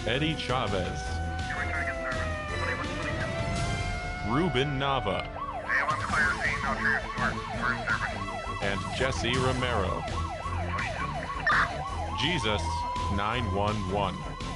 Eddie Chavez, Ruben Nava, and Jesse Romero. Jesus 911.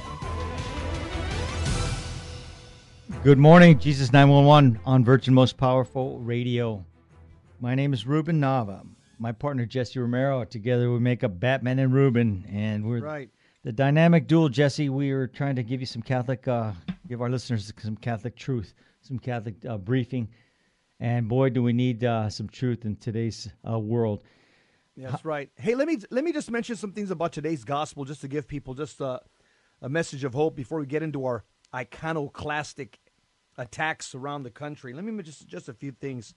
Good morning, Jesus 911 on Virgin Most Powerful Radio. My name is Ruben Nava. My partner Jesse Romero. Together we make up Batman and Ruben, and we're Right. the dynamic duel. Jesse, we are trying to give you some Catholic, give our listeners some Catholic truth, some Catholic briefing, and boy, do we need some truth in today's world. That's right. Hey, let me just mention some things about today's gospel, just to give people just a message of hope before we get into our iconoclastic attacks around the country. Let me mention just a few things.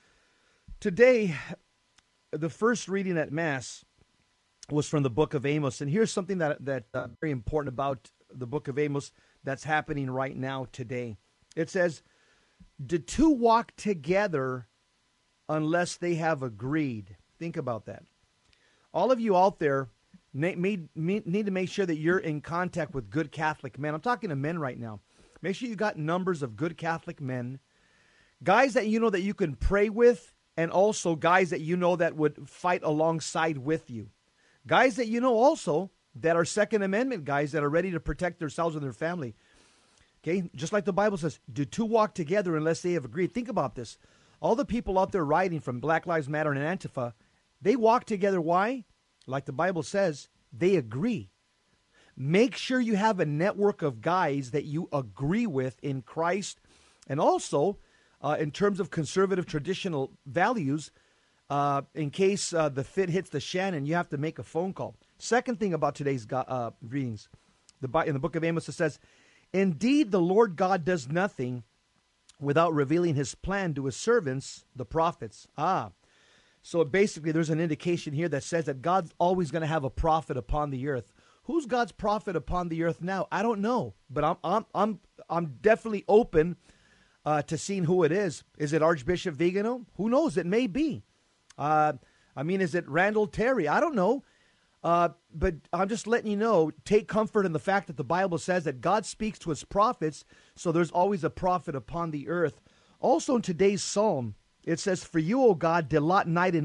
Today, the first reading at Mass was from the book of Amos, and here's something that very important about the book of Amos that's happening right now today. It says, "Did two walk together unless they have agreed?" Think about that. All of you out there need to make sure that you're in contact with good Catholic men. I'm talking to men right now. Make sure you got numbers of good Catholic men, guys that you know that you can pray with, and also guys that you know that would fight alongside with you. Guys that you know also that are Second Amendment guys that are ready to protect themselves and their family. Okay, just like the Bible says, do two walk together unless they have agreed. Think about this. All the people out there rioting from Black Lives Matter and Antifa, they walk together. Why? Like the Bible says, they agree. Make sure you have a network of guys that you agree with in Christ, and also in terms of conservative traditional values, in case the fit hits the Shannon, you have to make a phone call. Second thing about today's readings, in the book of Amos, it says, "Indeed, the Lord God does nothing without revealing his plan to his servants, the prophets." So basically there's an indication here that says that God's always going to have a prophet upon the earth. Who's God's prophet upon the earth now? I don't know, but I'm definitely open to seeing who it is. Is it Archbishop Vigano? Who knows? It may be. Is it Randall Terry? I don't know. But I'm just letting you know, take comfort in the fact that the Bible says that God speaks to his prophets, so there's always a prophet upon the earth. Also in today's psalm, it says, "For you, O God, delight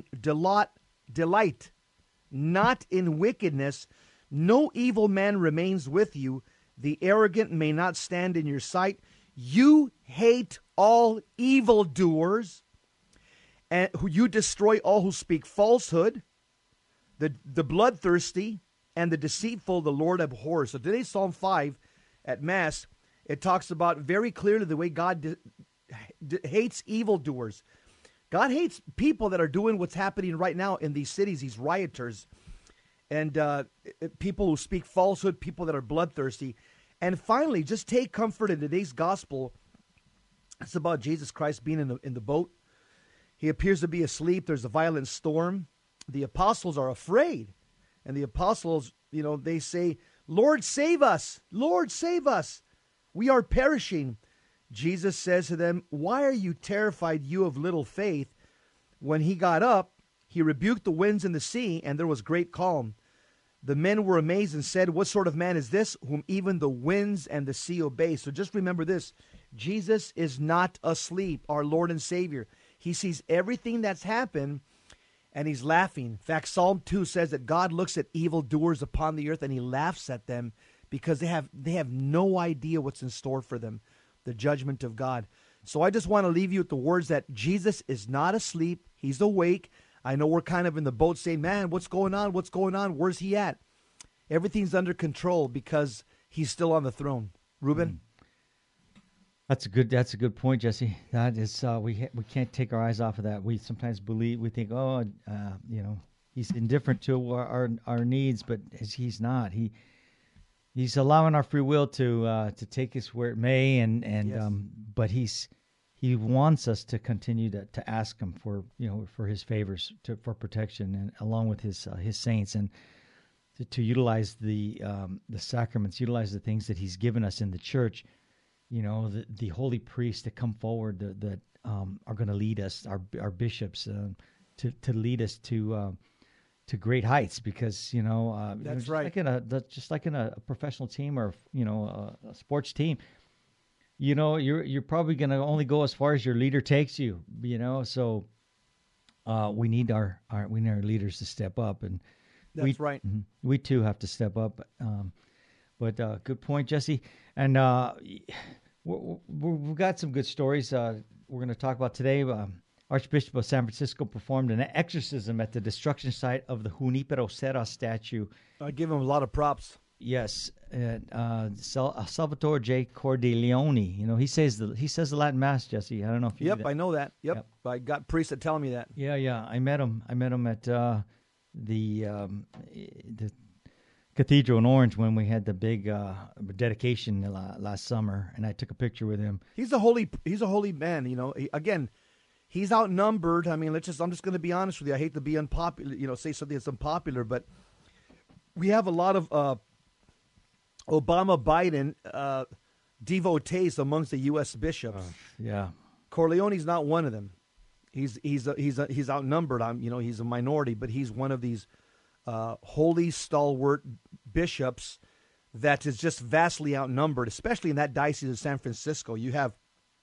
not in wickedness. No evil man remains with you. The arrogant may not stand in your sight. You hate all evildoers, and you destroy all who speak falsehood. The bloodthirsty and the deceitful the Lord abhors." So today's Psalm 5 at Mass, it talks about very clearly the way God hates evildoers. God hates people that are doing what's happening right now in these cities, these rioters, and people who speak falsehood, people that are bloodthirsty. And finally, just take comfort in today's gospel. It's about Jesus Christ being in the boat. He appears to be asleep. There's a violent storm. The apostles are afraid. And the apostles, they say, "Lord, save us. Lord, save us. We are perishing." Jesus says to them, "Why are you terrified, you of little faith?" When he got up, he rebuked the winds and the sea, and there was great calm. The men were amazed and said, "What sort of man is this, whom even the winds and the sea obey?" So just remember this. Jesus is not asleep, our Lord and Savior. He sees everything that's happened, and he's laughing. In fact, Psalm 2 says that God looks at evildoers upon the earth, and he laughs at them because they have no idea what's in store for them, the judgment of God. So I just want to leave you with the words that Jesus is not asleep. He's awake. I know we're kind of in the boat saying, "Man, what's going on? What's going on? Where's he at?" Everything's under control because he's still on the throne. Ruben? That's a good point, Jesse. That is, we can't take our eyes off of that. We sometimes we think, he's indifferent to our needs, but he's not. He's allowing our free will to take us where it may, Yes. But he wants us to continue to ask him for his favors, for protection, and along with his saints, and to utilize the sacraments, utilize the things that he's given us in the church. The holy priests that come forward that are going to lead us, our bishops, to lead us to to great heights because That's just right. just like in a professional team or a sports team, you're probably going to only go as far as your leader takes you. So we need our leaders to step up, and That's right. we too have to step up. But good point, Jesse. And we've got some good stories we're going to talk about today. Archbishop of San Francisco performed an exorcism at the destruction site of the Junipero Serra statue. I give him a lot of props. Yes, Salvatore J. Cordileone. He says the Latin Mass, Jesse. I don't know if you. Yep, knew that. I know that. Yep. I got priests that tell me that. Yeah. I met him at the cathedral in Orange when we had the big dedication last summer, and I took a picture with him. He's a holy man. He's outnumbered. I mean, I'm just going to be honest with you. I hate to be unpopular, say something that's unpopular, but we have a lot of Obama Biden devotees amongst the U.S. bishops. Yeah, Corleone's not one of them. He's outnumbered. He's a minority, but he's one of these holy stalwart bishops that is just vastly outnumbered, especially in that diocese of San Francisco. You have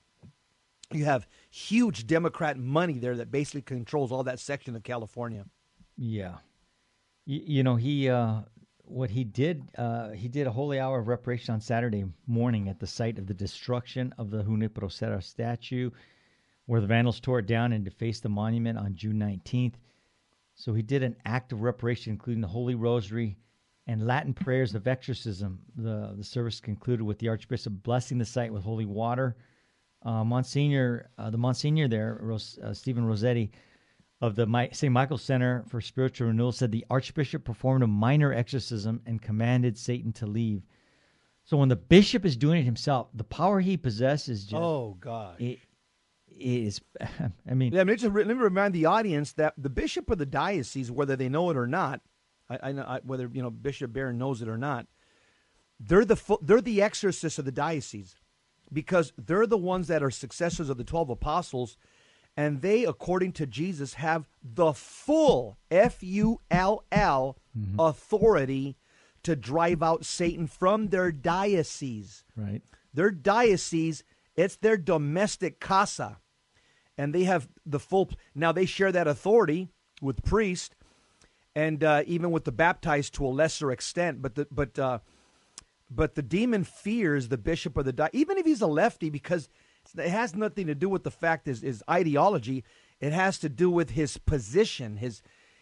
huge Democrat money there that basically controls all that section of California. Yeah. He what he did a holy hour of reparation on Saturday morning at the site of the destruction of the Junipero Serra statue, where the vandals tore it down and defaced the monument on June 19th. So he did an act of reparation, including the Holy Rosary and Latin prayers of exorcism. The service concluded with the Archbishop blessing the site with holy water. The Monsignor there, Stephen Rossetti, of the St. Michael Center for Spiritual Renewal, said the Archbishop performed a minor exorcism and commanded Satan to leave. So when the bishop is doing it himself, the power he possesses, Jeff, Oh, God. it is, I mean... Yeah, let me remind the audience that the bishop of the diocese, whether they know it or not, whether Bishop Barron knows it or not, they're the exorcists of the diocese, because they're the ones that are successors of the 12 apostles, and they, according to Jesus, have the full FULL authority to drive out Satan from their diocese. Right. Their diocese, it's their domestic casa, and they have the full. Now they share that authority with priests, and even with the baptized to a lesser extent. But the demon fears the bishop of the diocese, even if he's a lefty, because it has nothing to do with the fact his ideology. It has to do with his position, his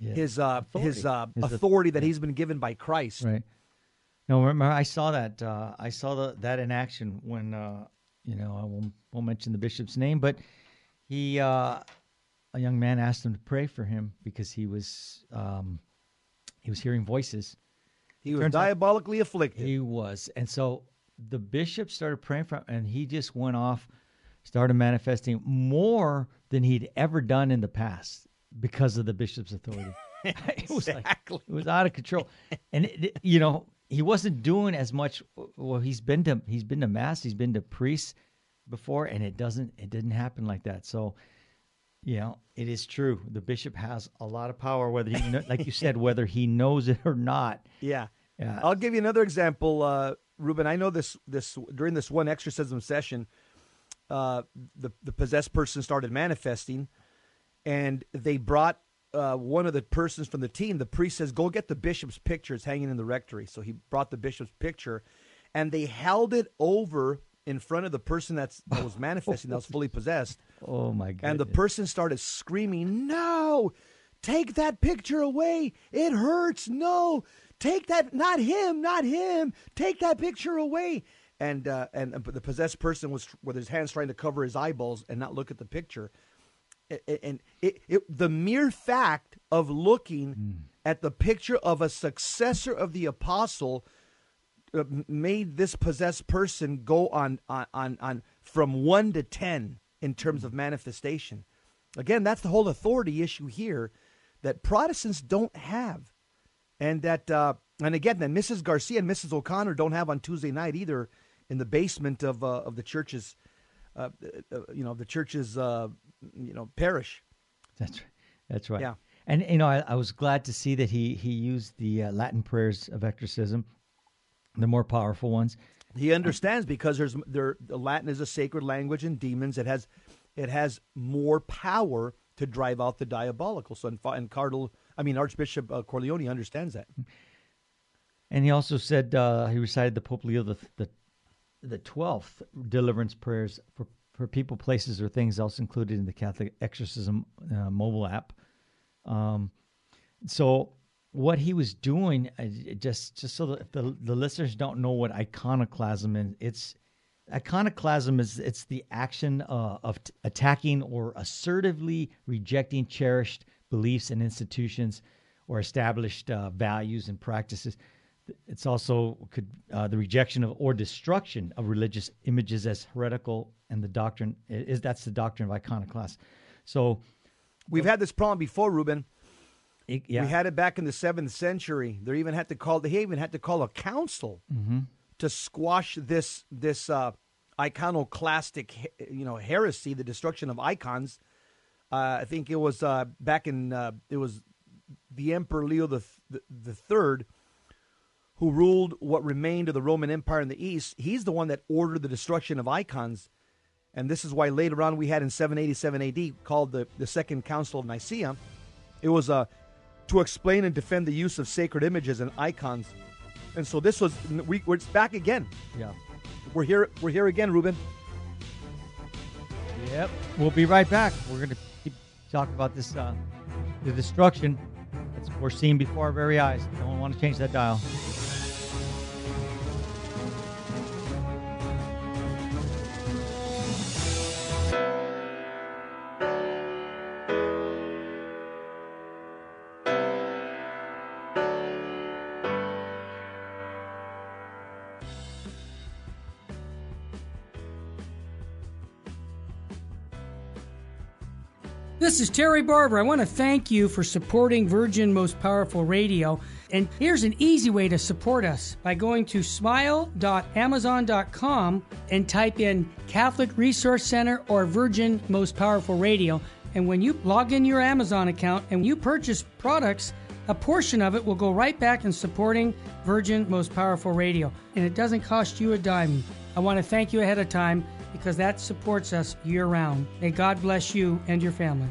authority that he's been given by Christ. Right. No, remember I saw that. I saw that in action when I won't mention the bishop's name, but he a young man asked him to pray for him because he was hearing voices. He was diabolically afflicted. He was, and so the bishop started praying for him, and he just went off, started manifesting more than he'd ever done in the past because of the bishop's authority. It was Exactly. it was out of control, and he wasn't doing as much. Well, he's been to mass, he's been to priests before, and it didn't happen like that. So, it is true. The bishop has a lot of power, whether he, like you said, whether he knows it or not. Yeah. Yeah. I'll give you another example, Ruben. I know this during this one exorcism session, the possessed person started manifesting, and they brought one of the persons from the team. The priest says, "Go get the bishop's picture. It's hanging in the rectory." So he brought the bishop's picture, and they held it over in front of the person that was manifesting, that was fully possessed. Oh my goodness! And the person started screaming, "No! Take that picture away! It hurts! No! Take that! Not him! Not him! Take that picture away!" And the possessed person was with his hands trying to cover his eyeballs and not look at the picture. And the mere fact of looking at the picture of a successor of the apostle made this possessed person go on from 1 to 10 in terms of manifestation. Again, that's the whole authority issue here that Protestants don't have, and that and again, then Mrs. Garcia and Mrs. O'Connor don't have on Tuesday night either in the basement of the church's parish. That's right. Yeah. And I was glad to see that he used the Latin prayers of exorcism, the more powerful ones. He understands because the Latin is a sacred language, and demons it has more power to drive out the diabolical. So Archbishop Corleone understands that. And he also said he recited the Pope Leo the 12th deliverance prayers for people, places, or things else included in the Catholic Exorcism mobile app. So what he was doing, just so that the listeners don't know what iconoclasm is, iconoclasm it's the action of attacking or assertively rejecting cherished beliefs and institutions or established values and practices. It's also the rejection of or destruction of religious images as heretical, and that's the doctrine of iconoclasm. So we've had this problem before, Ruben. We had it back in the 7th century. They even had to call a council to squash this iconoclastic heresy, the destruction of icons. I think it was back in it was the Emperor Leo the Third, who ruled what remained of the Roman Empire in the East. He's the one that ordered the destruction of icons. And this is why later on we had in 787 AD, called the Second Council of Nicaea. It was to explain and defend the use of sacred images and icons. And so this was, we're back again. Yeah. We're here again, Ruben. Yep. We'll be right back. We're going to keep talking about this, the destruction that's we're seeing before our very eyes. Don't want to change that dial. This is Terry Barber. I want to thank you for supporting Virgin Most Powerful Radio. And here's an easy way to support us by going to smile.amazon.com and type in Catholic Resource Center or Virgin Most Powerful Radio. And when you log in your Amazon account and you purchase products, a portion of it will go right back in supporting Virgin Most Powerful Radio. And it doesn't cost you a dime. I want to thank you ahead of time, because that supports us year-round. May God bless you and your family.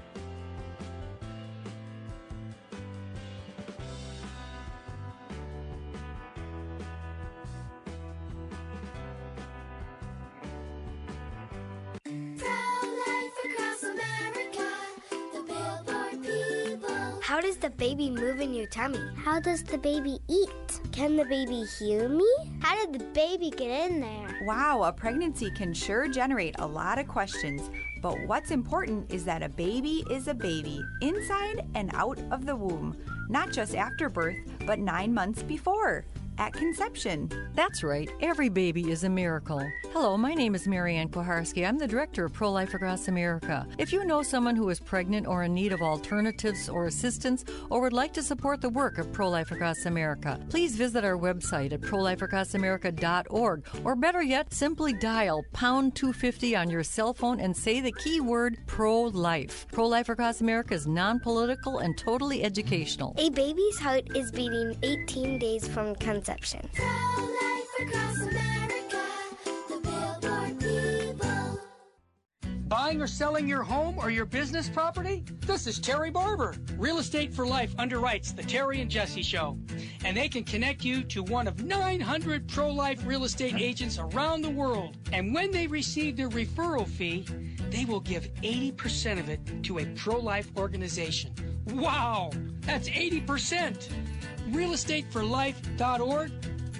How does the baby move in your tummy? How does the baby eat? Can the baby hear me? How did the baby get in there? Wow, a pregnancy can sure generate a lot of questions. But what's important is that a baby is a baby, inside and out of the womb. Not just after birth, but 9 months before, at conception. That's right. Every baby is a miracle. Hello, my name is Marianne Kuharski. I'm the director of Pro-Life Across America. If you know someone who is pregnant or in need of alternatives or assistance, or would like to support the work of Pro-Life Across America, please visit our website at prolifeacrossamerica.org, or better yet, simply dial pound 250 on your cell phone and say the keyword pro-life. Pro-Life Across America is non-political and totally educational. A baby's heart is beating 18 days from conception. Pro-life across America, the Billboard people. Buying or selling your home or your business property? This is Terry Barber. Real Estate for Life underwrites the Terry and Jesse Show. And they can connect you to one of 900 pro-life real estate agents around the world. And when they receive their referral fee, they will give 80% of it to a pro-life organization. Wow, that's 80%. realestateforlife.org,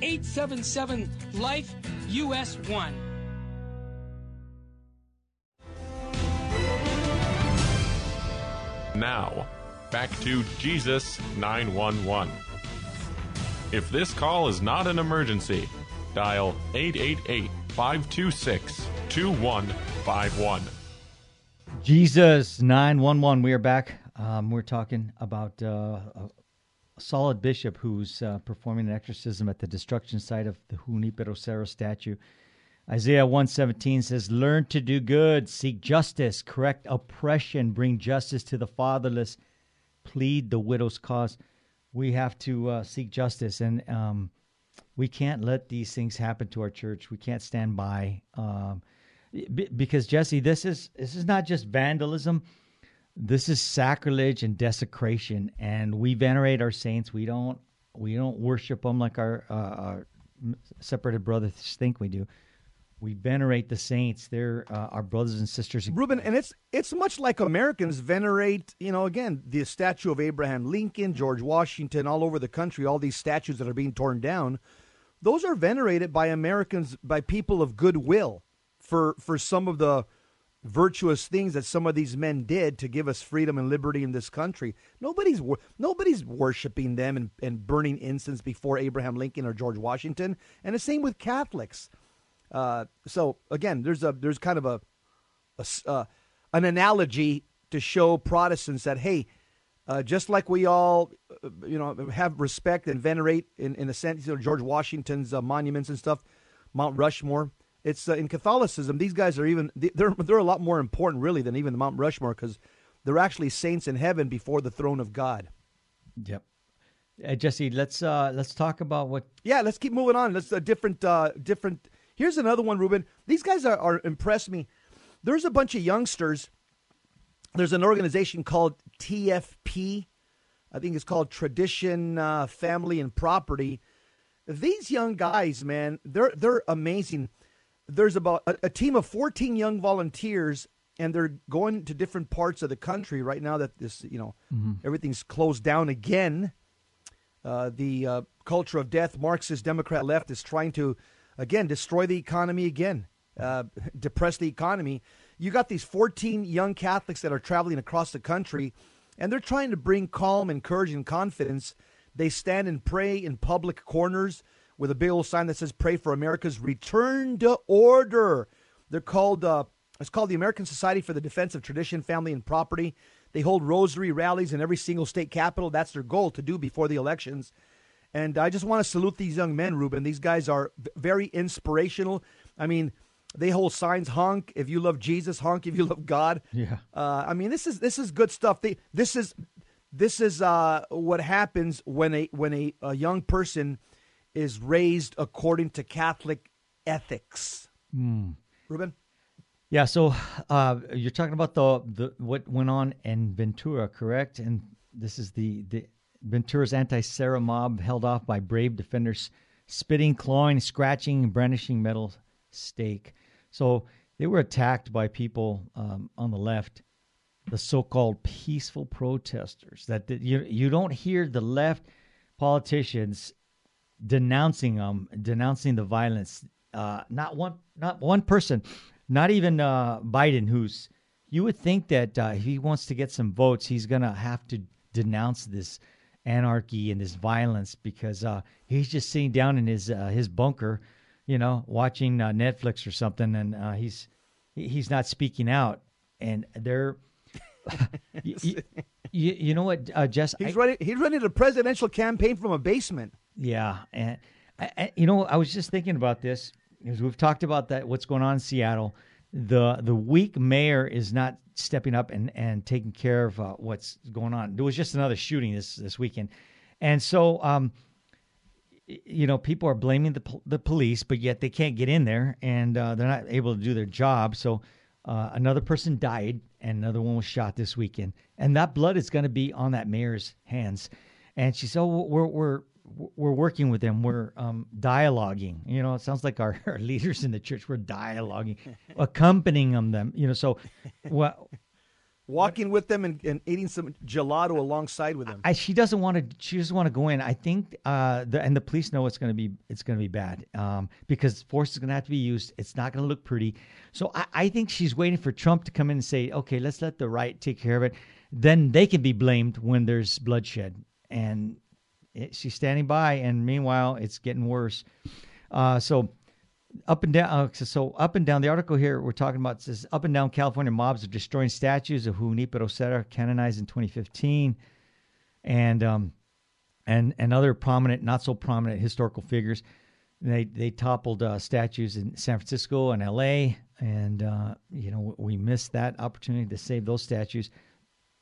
877-LIFE-US1. Now, back to Jesus 911. If this call is not an emergency, dial 888-526-2151. Jesus 911. We are back. We're talking about a solid bishop who's performing an exorcism at the destruction site of the Junipero Cerro statue. Isaiah 1:17 says, "Learn to do good, seek justice, correct oppression, bring justice to the fatherless, plead the widow's cause. We have to seek justice, and we can't let these things happen to our church. We can't stand by, because Jesse, this is not just vandalism. This is sacrilege and desecration, and we venerate our saints. We don't worship them like our separated brothers think we do. We venerate the saints. They're our brothers and sisters. Ruben, and it's much like Americans venerate, again, the statue of Abraham Lincoln, George Washington, all over the country, all these statues that are being torn down. Those are venerated by Americans, by people of goodwill for some of the virtuous things that some of these men did to give us freedom and liberty in this country. Nobody's worshiping them and burning incense before Abraham Lincoln or George Washington. And the same with Catholics. So again, there's kind of an analogy to show Protestants that, hey, just like we all have respect and venerate in a sense, George Washington's monuments and stuff, Mount Rushmore. It's in Catholicism. These guys are they're a lot more important really than even the Mount Rushmore, because they're actually saints in heaven before the throne of God. Yep. Jesse, let's talk about what. Yeah, let's keep moving on. Let's different. Here's another one, Ruben. These guys are impressed me. There's a bunch of youngsters. There's an organization called TFP. I think it's called Tradition, Family, and Property. These young guys, man, they're amazing. There's about a team of 14 young volunteers, and they're going to different parts of the country right now that this, everything's closed down again. The culture of death, Marxist Democrat left, is trying to, again, destroy the economy again, depress the economy. You got these 14 young Catholics that are traveling across the country, and they're trying to bring calm and courage and confidence. They stand and pray in public corners with a big old sign that says, "Pray for America's return to order." They're called, it's called the American Society for the Defense of Tradition, Family, and Property. They hold rosary rallies in every single state capital. That's their goal to do before the elections. And I just want to salute these young men, Ruben. These guys are very inspirational. I mean, they hold signs: honk if you love Jesus, honk if you love God. Yeah. I mean, this is good stuff. This is what happens when a young person is raised according to Catholic ethics. Ruben? Yeah, so you're talking about the what went on in Ventura, correct? And this is the Ventura's anti-Serra mob, held off by brave defenders, spitting, clawing, scratching, and brandishing metal stake. So they were attacked by people on the left, the so-called peaceful protesters. That you don't hear the left politicians denouncing them, denouncing the violence. Not one person, not even Biden, who's, you would think that if he wants to get some votes, he's gonna have to denounce this anarchy and this violence, because he's just sitting down in his bunker, watching Netflix or something, and he's not speaking out. And they're, you know what, Jess? He's running a presidential campaign from a basement. Yeah, and I was just thinking about this, because we've talked about that, what's going on in Seattle. The weak mayor is not stepping up and taking care of what's going on. There was just another shooting this weekend, and so people are blaming the police, but yet they can't get in there, and they're not able to do their job. So another person died, and another one was shot this weekend, and that blood is going to be on that mayor's hands. And she said, "Oh, we're working with them. We're dialoguing. It sounds like our leaders in the church. We're dialoguing, accompanying them. So walking with them and eating some gelato alongside with them. She doesn't want to. She doesn't want to go in. I think the police know it's going to be bad, because force is going to have to be used. It's not going to look pretty. So I think she's waiting for Trump to come in and say, okay, let's let the right take care of it. Then they can be blamed when there's bloodshed. And she's standing by, and meanwhile, it's getting worse. So up and down. The article here we're talking about says up and down California mobs are destroying statues of Junipero Serra, canonized in 2015, and other prominent, not so prominent historical figures. They toppled statues in San Francisco and L.A., and we missed that opportunity to save those statues.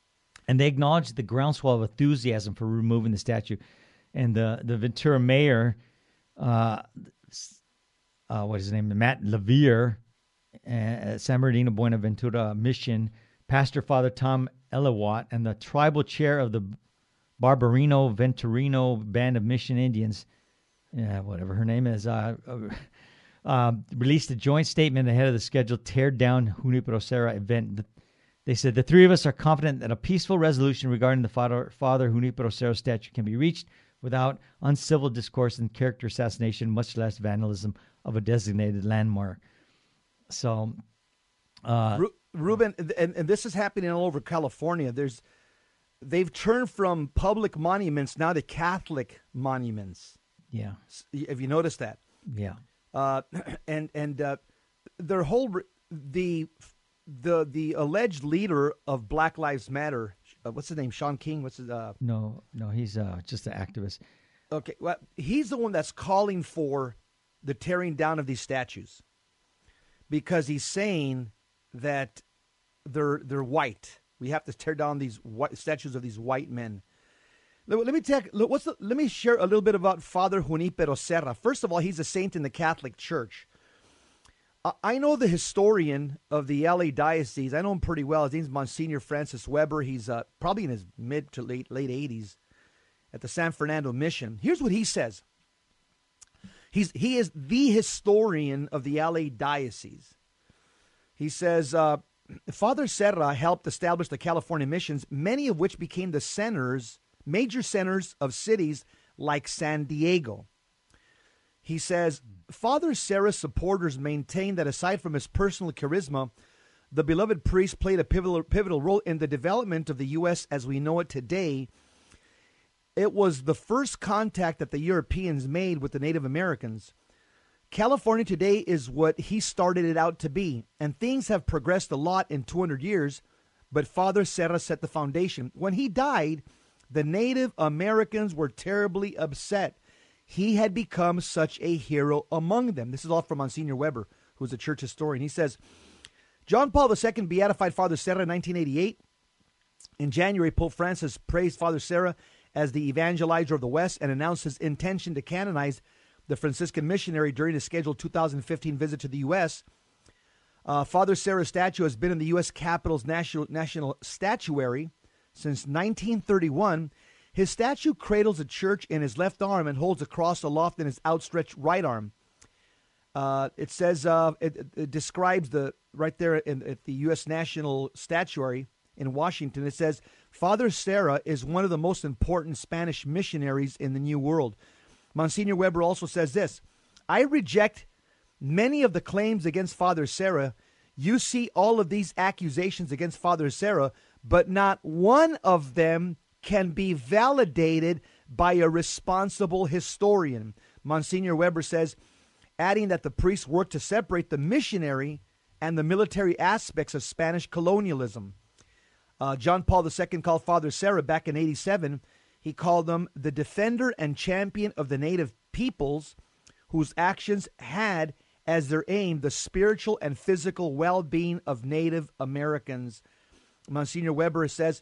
And they acknowledged the groundswell of enthusiasm for removing the statue. And the Ventura mayor, what is his name, Matt Levere, San Bernardino Buenaventura Mission, Pastor Father Tom Elawat, and the tribal chair of the Barbarino Venturino Band of Mission Indians, whatever her name is, released a joint statement ahead of the scheduled Tear Down Junipero Serra event. They said, the three of us are confident that a peaceful resolution regarding the Father Junipero Serra statue can be reached without uncivil discourse and character assassination, much less vandalism of a designated landmark. So, Ruben, and this is happening all over California. They've turned from public monuments now to Catholic monuments. Yeah. Have you noticed that? Yeah. And their whole the alleged leader of Black Lives Matter, what's his name? Sean King. What's his? No, he's just an activist. Okay, well, he's the one that's calling for the tearing down of these statues because he's saying that they're white. We have to tear down these white statues of these white men. Let me share a little bit about Father Junipero Serra. First of all, he's a saint in the Catholic Church. I know the historian of the LA Diocese. I know him pretty well. His name's Monsignor Francis Weber. He's probably in his mid to late 80s at the San Fernando Mission. Here's what he says. He is the historian of the LA Diocese. He says, Father Serra helped establish the California missions, many of which became the major centers of cities like San Diego. He says, Father Serra's supporters maintain that aside from his personal charisma, the beloved priest played a pivotal role in the development of the U.S. as we know it today. It was the first contact that the Europeans made with the Native Americans. California today is what he started it out to be, and things have progressed a lot in 200 years, but Father Serra set the foundation. When he died, the Native Americans were terribly upset. He had become such a hero among them. This is all from Monsignor Weber, who is a church historian. He says, John Paul II beatified Father Serra in 1988. In January, Pope Francis praised Father Serra as the evangelizer of the West and announced his intention to canonize the Franciscan missionary during his scheduled 2015 visit to the U.S. Father Serra's statue has been in the U.S. Capitol's national statuary since 1931. His statue cradles a church in his left arm and holds a cross aloft in his outstretched right arm. It says, it describes right there at the U.S. National Statuary in Washington, it says, Father Serra is one of the most important Spanish missionaries in the New World. Monsignor Weber also says this, I reject many of the claims against Father Serra. You see all of these accusations against Father Serra, but not one of them can be validated by a responsible historian. Monsignor Weber says, adding that the priests worked to separate the missionary and the military aspects of Spanish colonialism. John Paul II called Father Serra back in 87. He called him the defender and champion of the native peoples whose actions had as their aim the spiritual and physical well-being of Native Americans. Monsignor Weber says,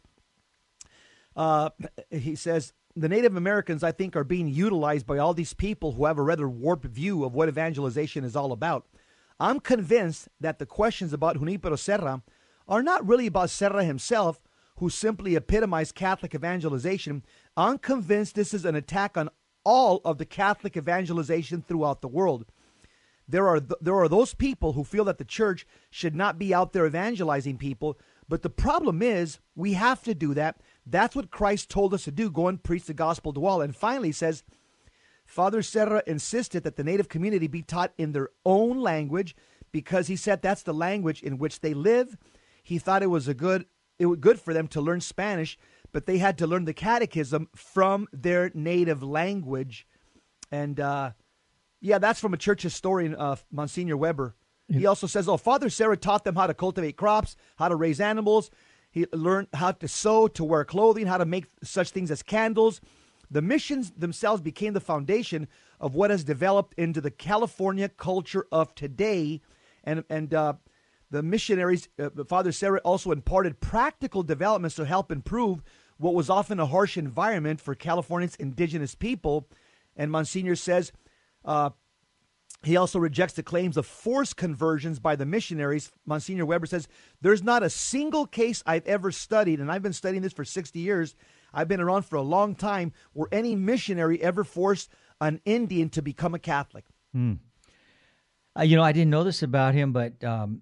the Native Americans, I think, are being utilized by all these people who have a rather warped view of what evangelization is all about. I'm convinced that the questions about Junipero Serra are not really about Serra himself, who simply epitomized Catholic evangelization. I'm convinced this is an attack on all of the Catholic evangelization throughout the world. There are those people who feel that the church should not be out there evangelizing people, but the problem is we have to do that. That's what Christ told us to do, go and preach the gospel to all. And finally, he says, Father Serra insisted that the Native community be taught in their own language because he said that's the language in which they live. He thought it was good for them to learn Spanish, but they had to learn the catechism from their native language. And, that's from a church historian, Monsignor Weber. He also says, Father Serra taught them how to cultivate crops, how to raise animals. He learned how to sew, to wear clothing, how to make such things as candles. The missions themselves became the foundation of what has developed into the California culture of today. And the missionaries, Father Serra also imparted practical developments to help improve what was often a harsh environment for California's indigenous people. And Monsignor says he also rejects the claims of forced conversions by the missionaries. Monsignor Weber says, there's not a single case I've ever studied, and I've been studying this for 60 years. I've been around for a long time, where any missionary ever forced an Indian to become a Catholic. I didn't know this about him, but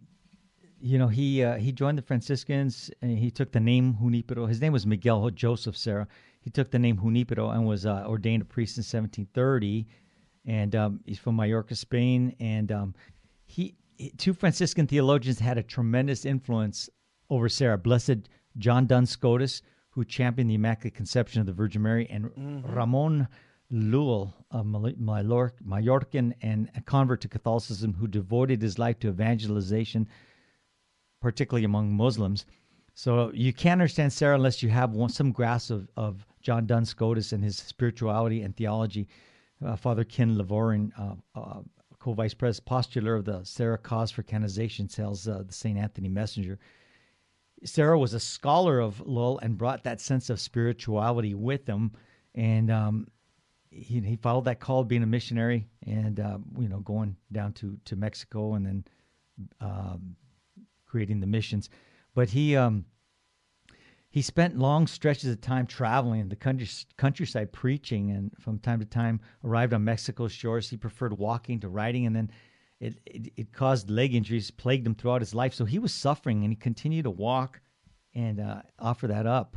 he joined the Franciscans, and he took the name Junipero. His name was Miguel Joseph Serra. He took the name Junipero and was ordained a priest in 1730, and he's from Mallorca, Spain. And two Franciscan theologians had a tremendous influence over Serra: Blessed John Duns Scotus, who championed the Immaculate Conception of the Virgin Mary, and Ramon Llull, a Mallorcan and a convert to Catholicism, who devoted his life to evangelization, particularly among Muslims. So you can't understand Serra unless you have some grasp of John Duns Scotus and his spirituality and theology. Father Ken Lavorin, co-vice president, postular of the Serra Cause for Canonization, tells the St. Anthony Messenger. Serra was a scholar of Llull and brought that sense of spirituality with him, and he followed that call of being a missionary, and going down to Mexico and then creating the missions. But he spent long stretches of time traveling in the countryside preaching, and from time to time arrived on Mexico's shores. He preferred walking to riding, and then it caused leg injuries, plagued him throughout his life. So he was suffering, and he continued to walk and offer that up.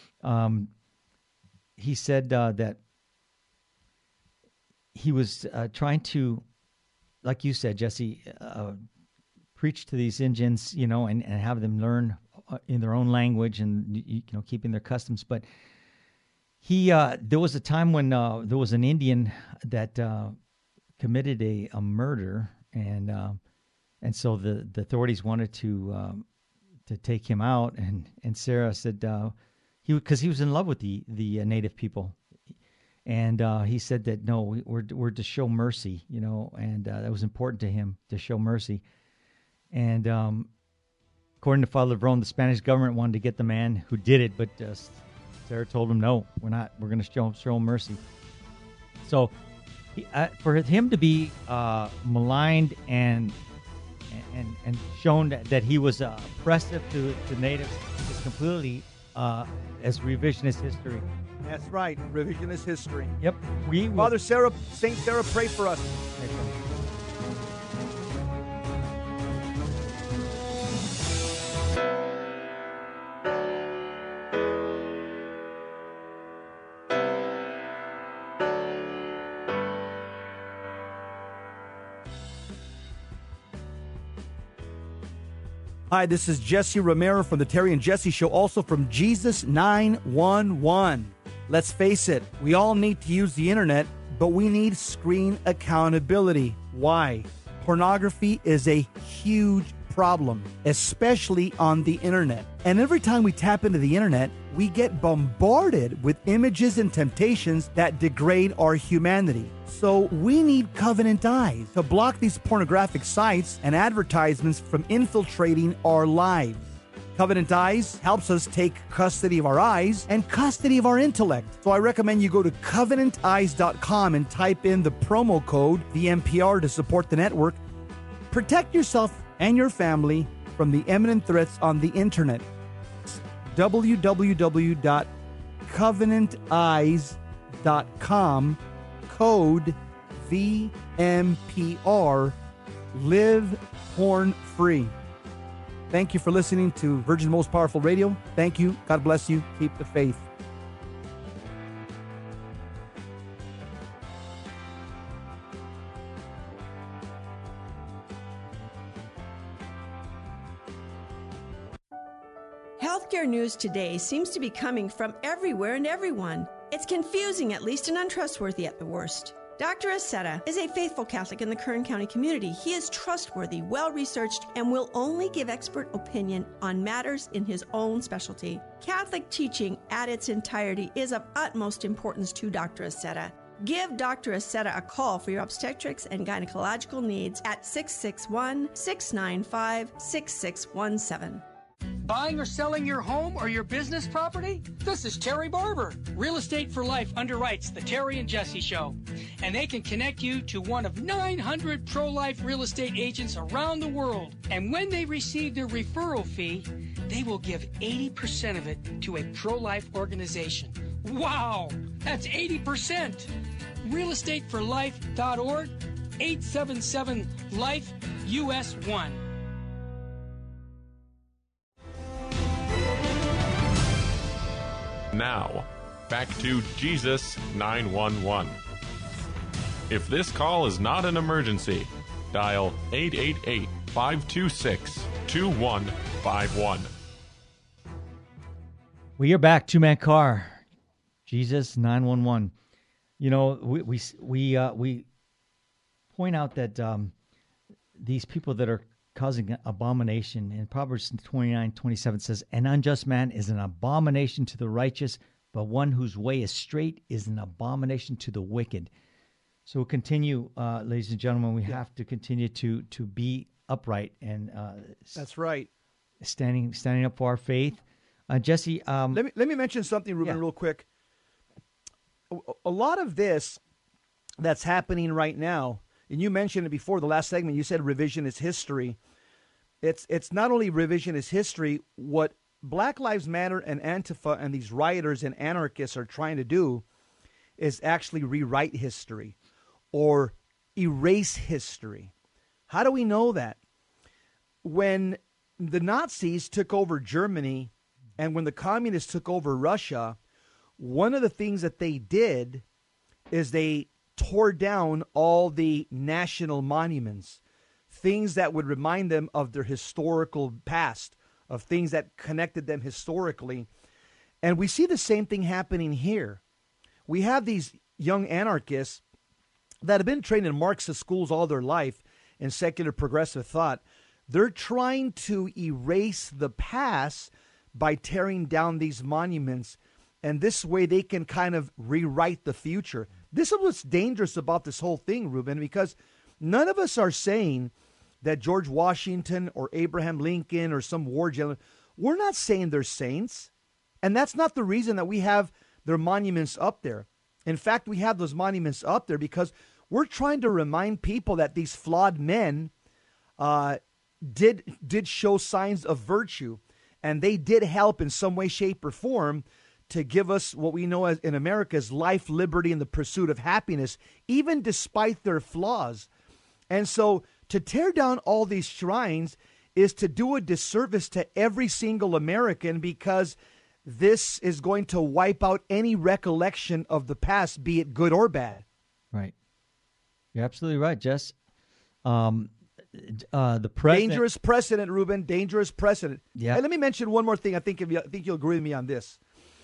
He said that he was trying to, like you said, Jesse, preach to these Indians, and have them learn in their own language and, keeping their customs. But there was a time when there was an Indian that committed a murder, and so the authorities wanted to take him out, and Serra said because he was in love with the native people, and he said that no, we're to show mercy, and that was important to him, to show mercy. And according to Father Lebrón, the Spanish government wanted to get the man who did it, but Serra told him, no, we're not. We're going to show him mercy. So for him to be maligned and shown that he was oppressive to natives is completely as revisionist history. That's right, revisionist history. Yep. Father Serra, Saint Serra, pray for us. Hi, this is Jesse Romero from the Terry and Jesse Show, also from Jesus 911. Let's face it, we all need to use the internet, but we need screen accountability. Why? Pornography is a huge problem, especially on the internet. And every time we tap into the internet, we get bombarded with images and temptations that degrade our humanity. So we need Covenant Eyes to block these pornographic sites and advertisements from infiltrating our lives. Covenant Eyes helps us take custody of our eyes and custody of our intellect. So I recommend you go to covenanteyes.com and type in the promo code VMPR to support the network. Protect yourself and your family from the imminent threats on the internet. www.covenanteyes.com, code VMPR, live porn free. Thank you for listening to Virgin Most Powerful Radio. Thank you. God bless you. Keep the faith. Healthcare news today seems to be coming from everywhere and everyone. It's confusing at least and untrustworthy at the worst. Dr. Aceta is a faithful Catholic in the Kern County community. He is trustworthy, well-researched, and will only give expert opinion on matters in his own specialty. Catholic teaching at its entirety is of utmost importance to Dr. Aceta. Give Dr. Aceta a call for your obstetrics and gynecological needs at 661-695-6617. Buying or selling your home or your business property? This is Terry Barber. Real Estate for Life underwrites the Terry and Jesse Show. And they can connect you to one of 900 pro-life real estate agents around the world. And when they receive their referral fee, they will give 80% of it to a pro-life organization. Wow, that's 80%. realestateforlife.org, 877-LIFE, US 1. Now, back to Jesus 911. If this call is not an emergency, dial 888-526-2151. We are back. Two-man car. Jesus 911. You know, we point out that these people that are causing abomination, in Proverbs 29:27 says, "An unjust man is an abomination to the righteous, but one whose way is straight is an abomination to the wicked." So we'll continue, ladies and gentlemen. We have to continue to be upright and that's right, standing up for our faith. Jesse, let me mention something, Ruben, real quick. A lot of this that's happening right now, and you mentioned it before the last segment. You said revisionist history. It's not only revisionist history. What Black Lives Matter and Antifa and these rioters and anarchists are trying to do is actually rewrite history or erase history. How do we know that? When the Nazis took over Germany and when the communists took over Russia, one of the things that they did is they tore down all the national monuments, things that would remind them of their historical past, of things that connected them historically. And we see the same thing happening here. We have these young anarchists that have been trained in Marxist schools all their life in secular progressive thought. They're trying to erase the past by tearing down these monuments. And this way they can kind of rewrite the future. This is what's dangerous about this whole thing, Ruben, because none of us are saying that George Washington or Abraham Lincoln or some war general, we're not saying they're saints. And that's not the reason that we have their monuments up there. In fact, we have those monuments up there because we're trying to remind people that these flawed men did show signs of virtue. And they did help in some way, shape, or form to give us what we know as in America as life, liberty, and the pursuit of happiness, even despite their flaws. And so to tear down all these shrines is to do a disservice to every single American, because this is going to wipe out any recollection of the past, be it good or bad. Right. You're absolutely right, Jess. The president, dangerous precedent, Ruben. Dangerous precedent. Yeah. Hey, let me mention one more thing. I think you'll agree with me on this.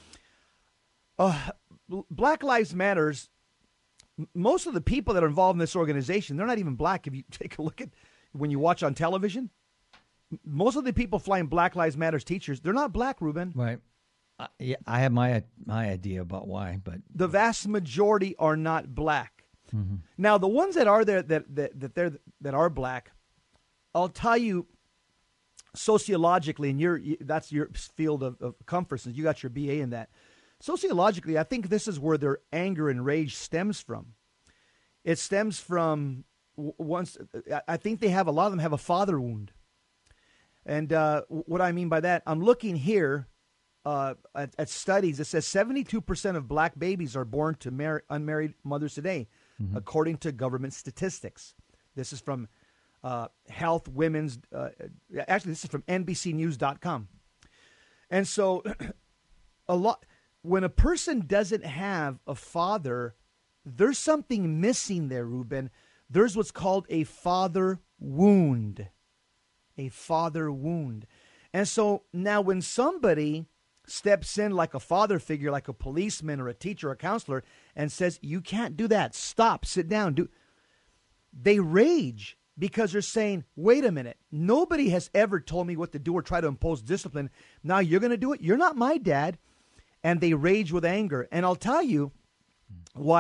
Black Lives Matters. Most of the people that are involved in this organization, they're not even black. If you take a look at when you watch on television, most of the people flying Black Lives Matters teachers, they're not black, Ruben. Right. Yeah, I have my idea about why, but the vast majority are not black. Mm-hmm. Now, the ones that are there that are black, I'll tell you, sociologically, and that's your field of comfort, since you got your BA in that. Sociologically, I think this is where their anger and rage stems from. It stems from I think a lot of them have a father wound. And what I mean by that, I'm looking here at studies. It says 72% of black babies are born to unmarried mothers today, according to government statistics. This is from Health Women's. Actually, this is from NBCNews.com. And so, when a person doesn't have a father, there's something missing there, Ruben. There's what's called a father wound. A father wound. And so now when somebody steps in like a father figure, like a policeman or a teacher or a counselor, and says, you can't do that, stop, sit down, they rage because they're saying, wait a minute, nobody has ever told me what to do or try to impose discipline. Now you're going to do it? You're not my dad. And they rage with anger. And I'll tell you why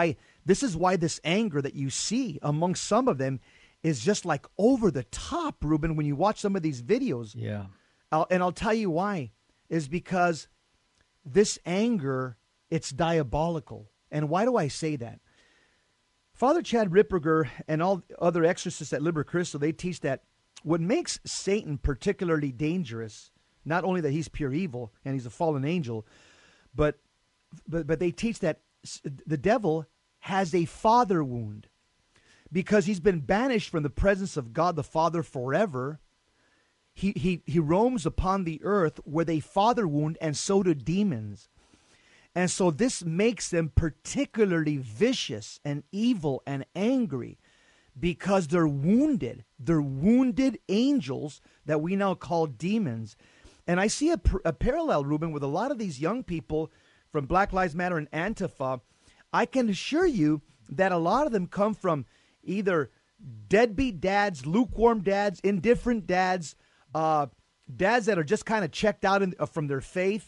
This is why this anger that you see among some of them is just like over the top, Ruben, when you watch some of these videos. Yeah. And I'll tell you why, is because this anger, it's diabolical. And why do I say that? Father Chad Ripperger and all other exorcists at Liber Crystal, they teach that what makes Satan particularly dangerous, not only that he's pure evil and he's a fallen angel, but they teach that the devil has a father wound because he's been banished from the presence of God the Father forever. He roams upon the earth with a father wound, and so do demons. And so this makes them particularly vicious and evil and angry because they're wounded. They're wounded angels that we now call demons. And I see a parallel, Ruben, with a lot of these young people from Black Lives Matter and Antifa. I can assure you that a lot of them come from either deadbeat dads, lukewarm dads, indifferent dads, dads that are just kind of checked out from their faith,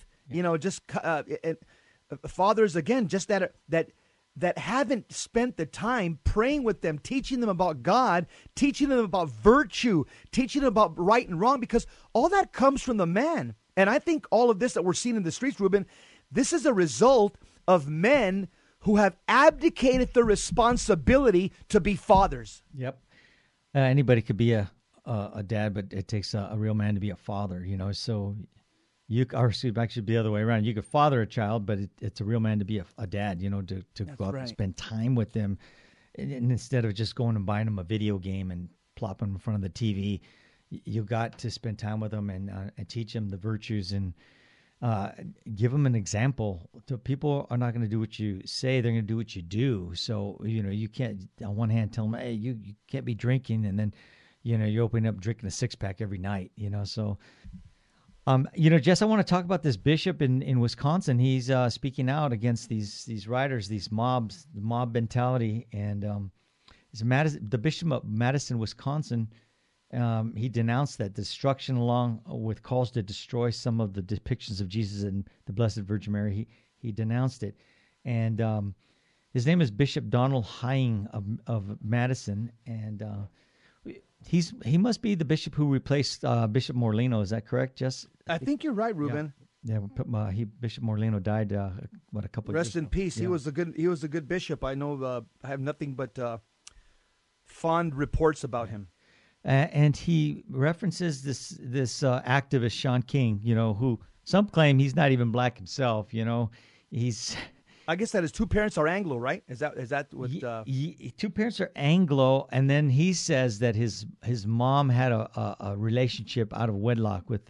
fathers, again, just that haven't spent the time praying with them, teaching them about God, teaching them about virtue, teaching them about right and wrong, because all that comes from the man. And I think all of this that we're seeing in the streets, Ruben, this is a result of men who have abdicated their responsibility to be fathers. Yep. Anybody could be a dad, but it takes a real man to be a father, so actually the other way around. You could father a child, but it's a real man to be a dad, to go out and spend time with them. And instead of just going and buying them a video game and plop them in front of the TV, you got to spend time with them and teach them the virtues and give them an example. So people are not going to do what you say; they're going to do what you do. So you can't, on one hand, tell them, "Hey, you can't be drinking," and then you open up drinking a 6-pack every night. So. Jess, I want to talk about this bishop in Wisconsin. He's speaking out against these riders, these mobs, the mob mentality, and the bishop of Madison, Wisconsin. He denounced that destruction along with calls to destroy some of the depictions of Jesus and the Blessed Virgin Mary. He denounced it, and his name is Bishop Donald Hying of Madison, and he must be the bishop who replaced Bishop Morlino. Is that correct, Jess? I think you're right, Ruben. Yeah, Bishop Morlino died a couple of years Rest in peace. Yeah. He was a good bishop. I know. I have nothing but fond reports about him. And he references this activist Sean King, who some claim he's not even black himself. He's. I guess that his two parents are Anglo, right? Is that what? Two parents are Anglo, and then he says that his mom had a relationship out of wedlock with,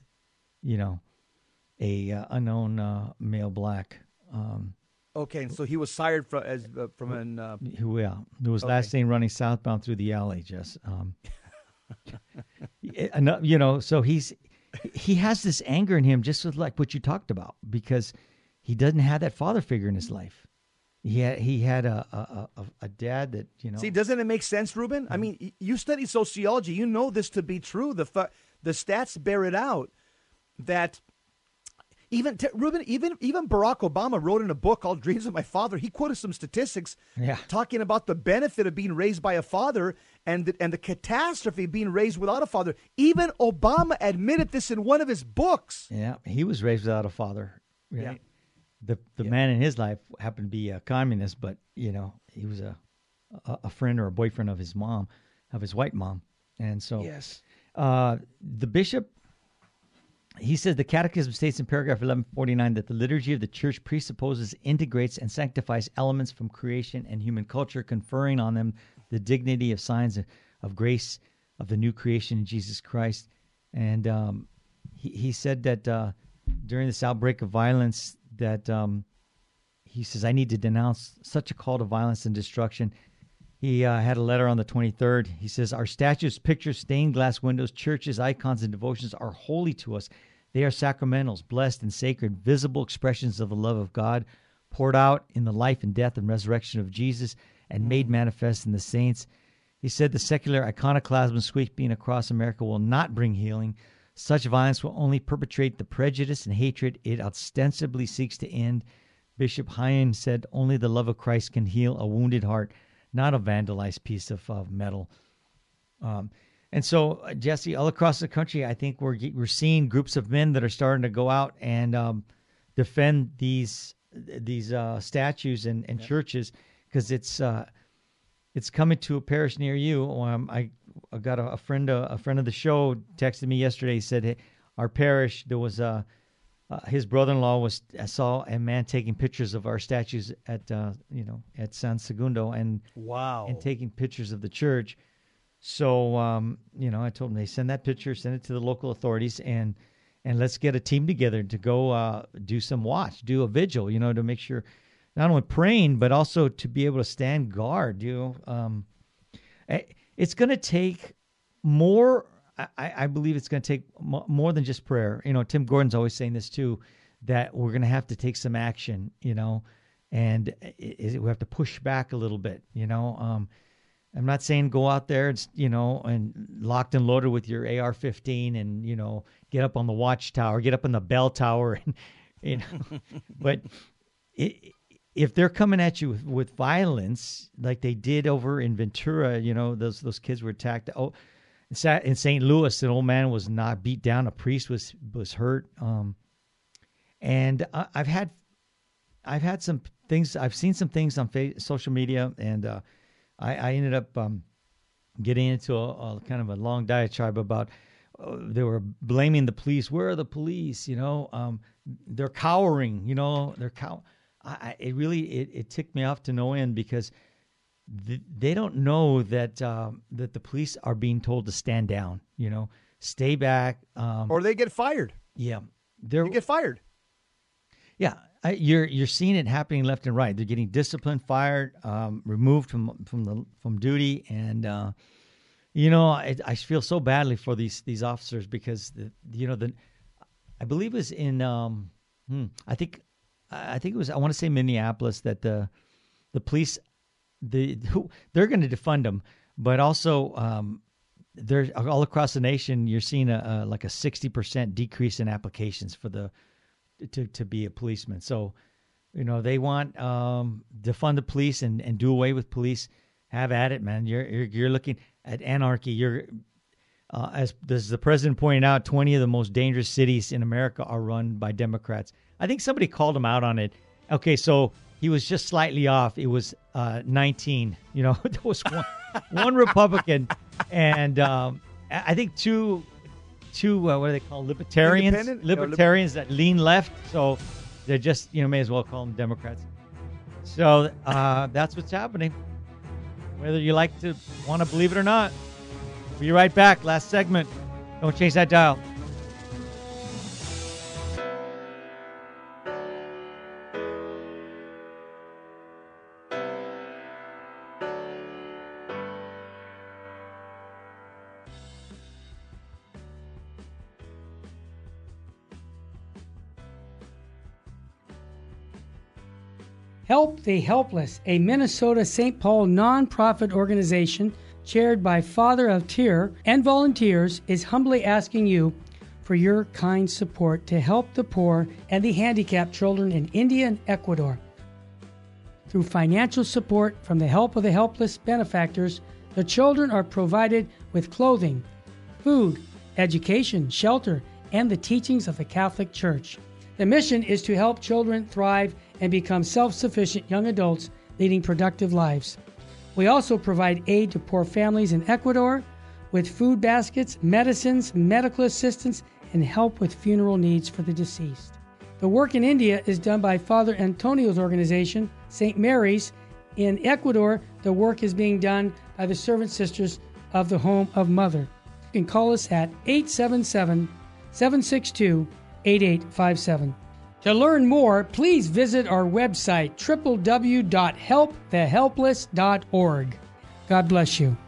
a unknown male black. Okay, and so he was sired from an. Who was last seen running southbound through the alley, Jess. So he has this anger in him, just with like what you talked about, because he doesn't have that father figure in his life. He had a dad that, See, doesn't it make sense, Ruben? Mm-hmm. I mean, you study sociology. You know this to be true. The stats bear it out that even Barack Obama wrote in a book called Dreams of My Father. He quoted some statistics talking about the benefit of being raised by a father and the catastrophe of being raised without a father. Even Obama admitted this in one of his books. Yeah, he was raised without a father. Right? Yeah. The man in his life happened to be a communist, but he was a friend or a boyfriend of his mom, of his white mom, and so yes. The bishop, he says the Catechism states in paragraph 1149 that the liturgy of the Church presupposes, integrates, and sanctifies elements from creation and human culture, conferring on them the dignity of signs of grace of the new creation in Jesus Christ. And he said that during this outbreak of violence, that he says, I need to denounce such a call to violence and destruction. He had a letter on the 23rd. He says, our statues, pictures, stained glass windows, churches, icons, and devotions are holy to us. They are sacramentals, blessed and sacred, visible expressions of the love of God, poured out in the life and death and resurrection of Jesus and made manifest in the saints. He said the secular iconoclasm sweeping across America will not bring healing. Such violence will only perpetrate the prejudice and hatred it ostensibly seeks to end. Bishop Hine said, only the love of Christ can heal a wounded heart, not a vandalized piece of metal. And so, Jesse, all across the country, I think we're seeing groups of men that are starting to go out and defend these statues and churches, because it's coming to a parish near you. I got a friend of the show texted me yesterday. He said, hey, our parish, there was his brother-in-law saw a man taking pictures of our statues at San Segundo and taking pictures of the church. So I told him, they send that picture, send it to the local authorities, and let's get a team together to go do some watch, do a vigil, to make sure not only praying but also to be able to stand guard. It's going to take more. I believe it's going to take more than just prayer. Tim Gordon's always saying this too, that we're going to have to take some action, and we have to push back a little bit, I'm not saying go out there and, and locked and loaded with your AR-15 and, get up on the watchtower, get up on the bell tower, and, but if they're coming at you with violence like they did over in Ventura, those kids were attacked. Oh, in St. Louis, an old man was not beat down. A priest was hurt. And I've had some things. I've seen some things on social media, and I ended up getting into a kind of a long diatribe about they were blaming the police. Where are the police? They're cowering. It ticked me off to no end, because they don't know that the police are being told to stand down. Stay back, or they get fired. Yeah, they get fired. Yeah. You're seeing it happening left and right. They're getting disciplined, fired, removed from duty, and I feel so badly for these officers, because I believe it was in I think it was, I want to say Minneapolis, that the police they're going to defund them, but also they're all across the nation. You're seeing like a 60% decrease in applications for to be a policeman. So, they want defund the police and do away with police. Have at it, man. You're looking at anarchy. As the president pointed out, 20 of the most dangerous cities in America are run by Democrats. I think somebody called him out on it. Okay, so he was just slightly off. It was 19. There was one Republican, and I think two what do they call libertarians that lean left. So they're just may as well call them Democrats. So that's what's happening, whether you want to believe it or not. We'll be right back. Last segment. Don't change that dial. Help the Helpless, a Minnesota St. Paul nonprofit organization chaired by Father of Tyr and volunteers, is humbly asking you for your kind support to help the poor and the handicapped children in India and Ecuador. Through financial support from the Help of the Helpless benefactors, the children are provided with clothing, food, education, shelter, and the teachings of the Catholic Church. The mission is to help children thrive and become self-sufficient young adults leading productive lives. We also provide aid to poor families in Ecuador with food baskets, medicines, medical assistance, and help with funeral needs for the deceased. The work in India is done by Father Antonio's organization, St. Mary's. In Ecuador, the work is being done by the Servant Sisters of the Home of Mother. You can call us at 877-762-8857. To learn more, please visit our website, www.helpthehelpless.org. God bless you.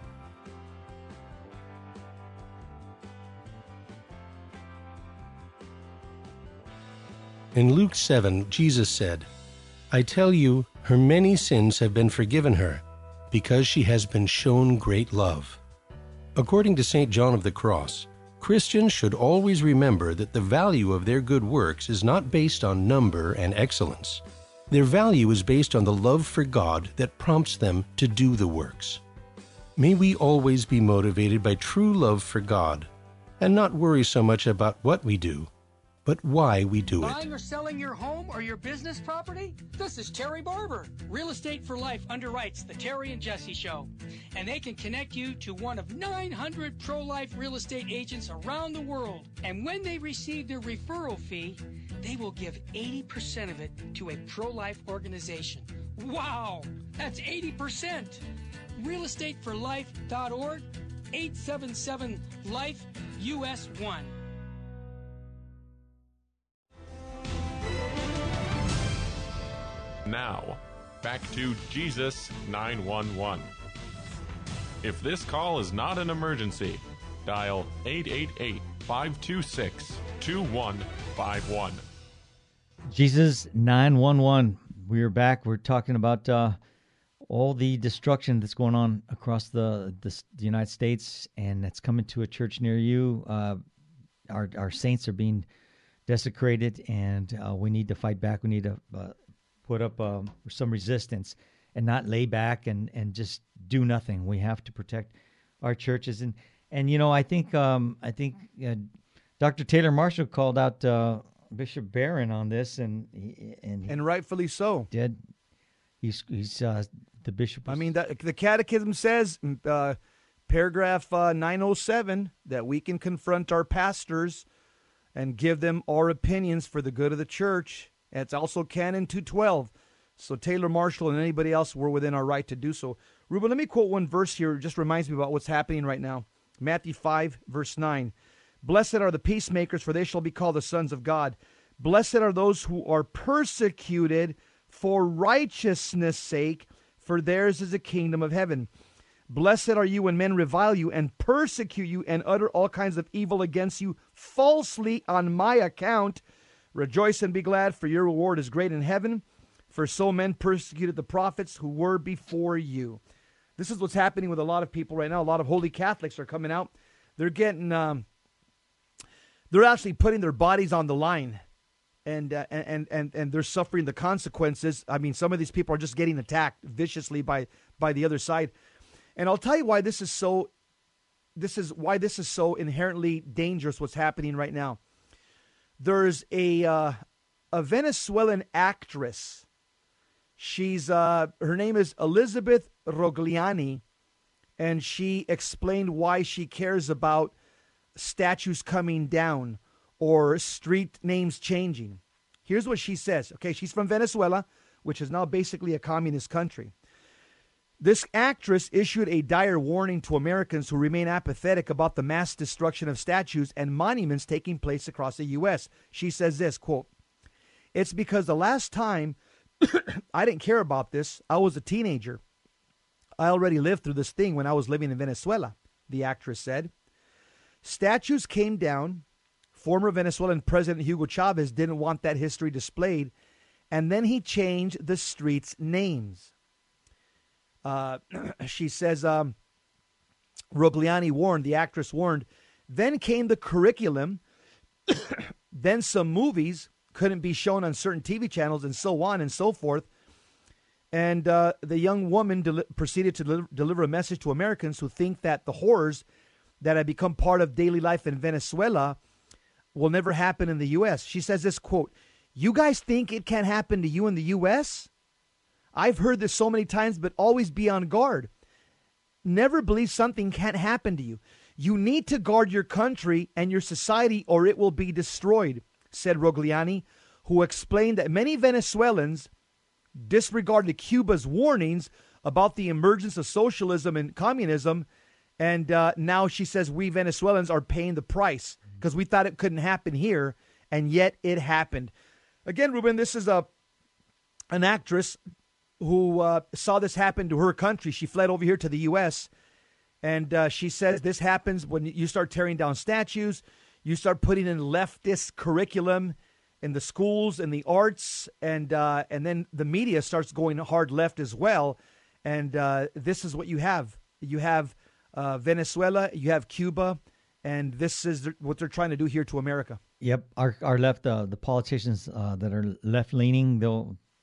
In Luke 7, Jesus said, I tell you, her many sins have been forgiven her, because she has been shown great love. According to St. John of the Cross, Christians should always remember that the value of their good works is not based on number and excellence, Their value is based on the love for God that prompts them to do the works. May we always be motivated by true love for God and not worry so much about what we do, but why we do it. Buying or selling your home or your business property? This is Terry Barber. Real Estate for Life underwrites the Terry and Jesse Show, and they can connect you to one of 900 pro-life real estate agents around the world. And when they receive their referral fee, they will give 80% of it to a pro-life organization. Wow, that's 80%. realestateforlife.org, 877-LIFE-US1. Now, back to Jesus 911. If this call is not an emergency, dial 888-526-2151. Jesus 911. We're back. We're talking about all the destruction that's going on across the United States, and that's coming to a church near you. Our saints are being desecrated, and we need to fight back. We need to put up some resistance and not lay back and just do nothing. We have to protect our churches. And you know, I think Dr. Taylor Marshall called out Bishop Barron on this, and rightfully so. He's the bishop. I mean, the Catechism says, paragraph 907, that we can confront our pastors and give them our opinions for the good of the church. It's also Canon 212. So Taylor Marshall and anybody else were within our right to do so. Ruben, let me quote one verse here. It just reminds me about what's happening right now. Matthew 5, verse 9. Blessed are the peacemakers, for they shall be called the sons of God. Blessed are those who are persecuted for righteousness' sake, for theirs is the kingdom of heaven. Blessed are you when men revile you and persecute you and utter all kinds of evil against you falsely on my account. Rejoice and be glad, for your reward is great in heaven. For so men persecuted the prophets who were before you. This is what's happening with a lot of people right now. A lot of holy Catholics are coming out. They're getting, they're actually putting their bodies on the line, and they're suffering the consequences. I mean, some of these people are just getting attacked viciously by the other side. And I'll tell you why this is so. This is why this is so inherently dangerous. What's happening right now? There's a Venezuelan actress. She's her name is Elizabeth Rogliani, and she explained why she cares about statues coming down or street names changing. Here's what she says. Okay, she's from Venezuela, which is now basically a communist country. This actress issued a dire warning to Americans who remain apathetic about the mass destruction of statues and monuments taking place across the U.S. She says this, quote, "It's because the last time I didn't care about this, I was a teenager. I already lived through this thing when I was living in Venezuela," the actress said. Statues came down. Former Venezuelan President Hugo Chavez didn't want that history displayed, and then he changed the streets' names. She says, Rogliani warned, the actress warned, then came the curriculum, then some movies couldn't be shown on certain TV channels and so on and so forth. And the young woman proceeded to deliver a message to Americans who think that the horrors that have become part of daily life in Venezuela will never happen in the U.S. She says this, quote, "You guys think it can't happen to you in the U.S.? I've heard this so many times, but always be on guard. Never believe something can't happen to you. You need to guard your country and your society or it will be destroyed," said Rogliani, who explained that many Venezuelans disregarded Cuba's warnings about the emergence of socialism and communism. And now she says we Venezuelans are paying the price because we thought it couldn't happen here, and yet it happened. Again, Ruben, this is an actress who saw this happen to her country. She fled over here to the U.S., and she says this happens when you start tearing down statues, you start putting in leftist curriculum in the schools and the arts, and then the media starts going hard left as well. And this is what you have. You have Venezuela, you have Cuba, and this is what they're trying to do here to America. Yep, our left, the politicians that are left-leaning,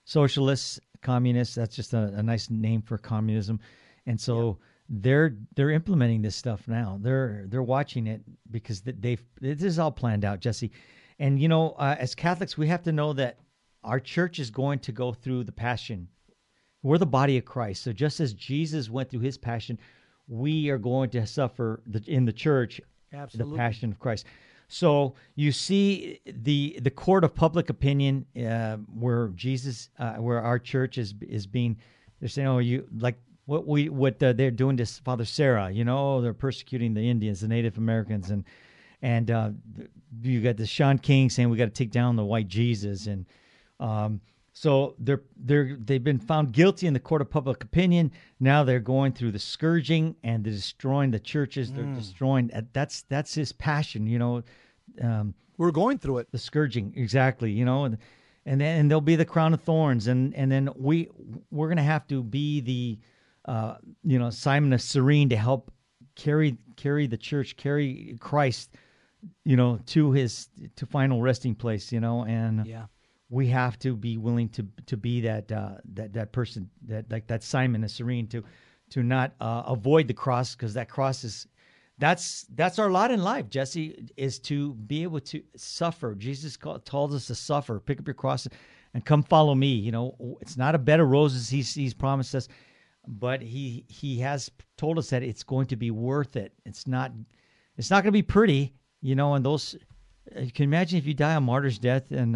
socialists, communists. That's just a nice name for communism. And so they're implementing this stuff now. They're watching it because this is all planned out, Jesse. And as Catholics, we have to know that our church is going to go through the passion. We're the body of Christ. So just as Jesus went through his passion, we are going to suffer in the church the passion of Christ. So you see the court of public opinion where where our church is being, they're saying, oh, you like what they're doing to Father Sarah, they're persecuting the Indians, the Native Americans, and you got the Sean King saying we got to take down the white Jesus, and so they've been found guilty in the court of public opinion. Now they're going through the scourging and they're destroying the churches. They're destroying. That's his passion, We're going through it. The scourging, exactly. And then there'll be the crown of thorns, and then we're going to have to be the Simon of Cyrene to help carry the church, carry Christ, to final resting place, and we have to be willing to be that person, that Simon of Cyrene, to not avoid the cross, because that cross that's our lot in life, Jesse, is to be able to suffer. Jesus tells us to suffer, pick up your cross and come follow me. It's not a bed of roses he's promised us, but he has told us that it's going to be worth it. It's not going to be pretty, and those. You can imagine if you die a martyr's death, and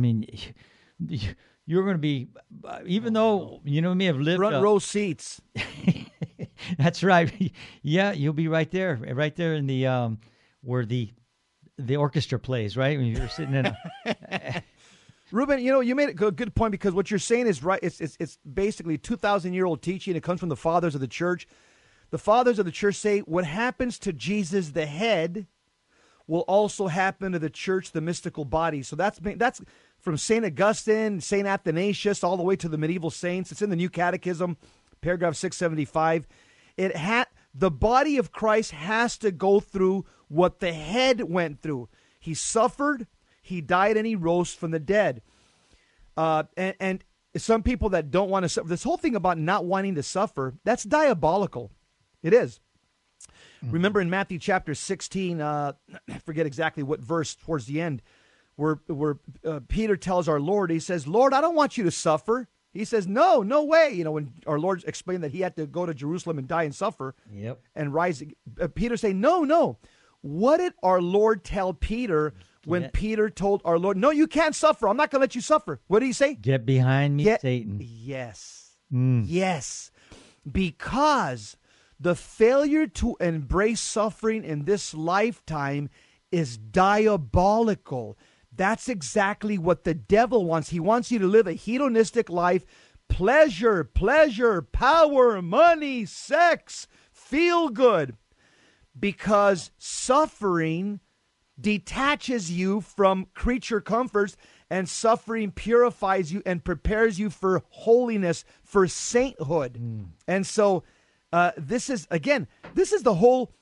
you're going to be, even though you may have lived front row seats. That's right. Yeah, you'll be right there in the where the orchestra plays, right? When you're sitting in. Ruben, you made a good point, because what you're saying is right. It's basically 2,000-year-old teaching. It comes from the fathers of the church. The fathers of the church say what happens to Jesus, the head, will also happen to the church, the mystical body. So that's from St. Augustine, St. Athanasius, all the way to the medieval saints. It's in the New Catechism, paragraph 675. The body of Christ has to go through what the head went through. He suffered, he died, and he rose from the dead. And some people that don't want to suffer, this whole thing about not wanting to suffer, that's diabolical. It is. Remember in Matthew chapter 16, I forget exactly what verse towards the end, where Peter tells our Lord, he says, Lord, I don't want you to suffer. He says, no way. When our Lord explained that he had to go to Jerusalem and die and suffer and rise. Peter saying, no. What did our Lord tell Peter when Peter told our Lord, no, you can't suffer. I'm not going to let you suffer. What did he say? Get behind me, Satan. Yes. Yes. Because the failure to embrace suffering in this lifetime is diabolical. That's exactly what the devil wants. He wants you to live a hedonistic life, pleasure, power, money, sex, feel good, because suffering detaches you from creature comforts, and suffering purifies you and prepares you for holiness, for sainthood. And so this is the whole